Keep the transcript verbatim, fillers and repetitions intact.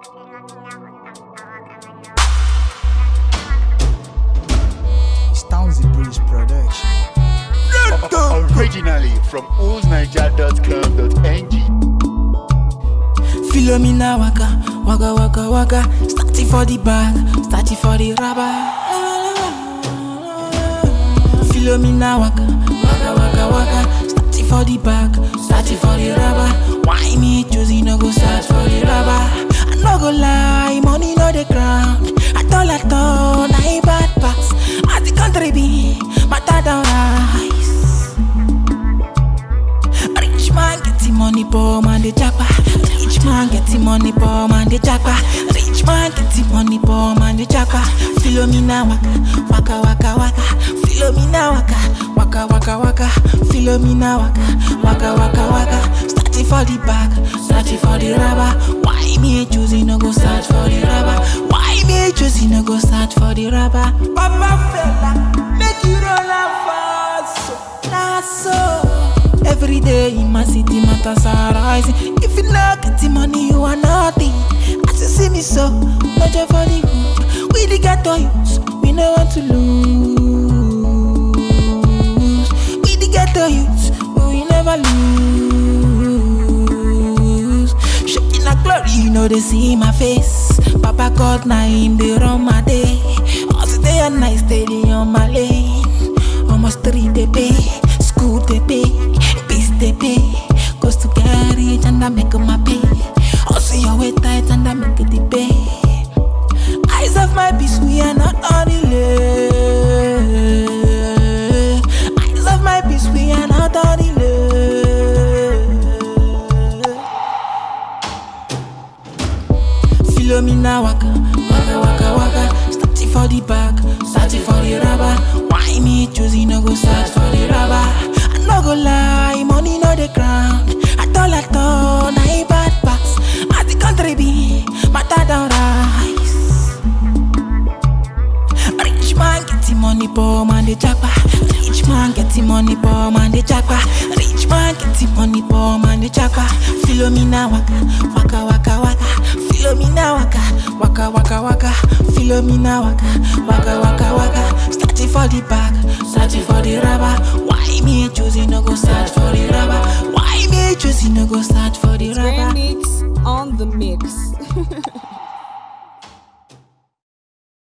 It's Townsy Breeze Production. Originally from old niger dot com dot n g. Philomena waka, waka waka waka. Starting for the bag, starting for the rubber. Philomena waka, waka waka waka. Starting for the bag, starting for the rubber. Why me choosing no go search for the rubber? I no go lie, money no the ground. I told I told, I ain't bad pass. As the country be, matter down rise. Rich man getting money, poor man the japa. Rich man getting money, poor man the japa. Rich man getting money, poor man the japa. Philomena waka, waka waka waka. Philomena waka, waka waka waka. Philomena waka, waka waka waka. Starting for the bag, starting for the rubber. Why me choosing no go search for the rubber? Why me choosing no go search for the rubber? Papa fella, make you roll out fast, so nah so. Every day in my city matters are rising. If you not get the money, you are nothing. As you see me so, not just for the hood. We the ghetto youths, we no want to lose. We the ghetto youths, we never lose. Shaking a glory, you know they see my face. Papa God, now him they run my day. All day and night, steady on my lane. Almost three they pay, school they pay. They pay, goes to garage and I make my pay. Also your way tight and I make the pay. Eyes of my peace, we are not on delay. Eyes of my peace, we are not on delay. Philomena waka, waka waka waka. Starting for the bag, starting for the rubber. Why me choosing no go search for the rubber? No go lie, money no the ground. I told I told, I ain't bad pass. As the country be, matter down rise. Rich man getting money, poor man the japa. Rich man getting money, poor man the japa. Rich man getting money, poor man the japa. Philomena waka, waka waka waka. Philomena waka, waka waka waka. Philomena waka, waka waka waka. Starting for the bag, starting for the rubber. Why me choosing no go search for the rubber? Why me choosing no go search for the rubber? Remix on the mix.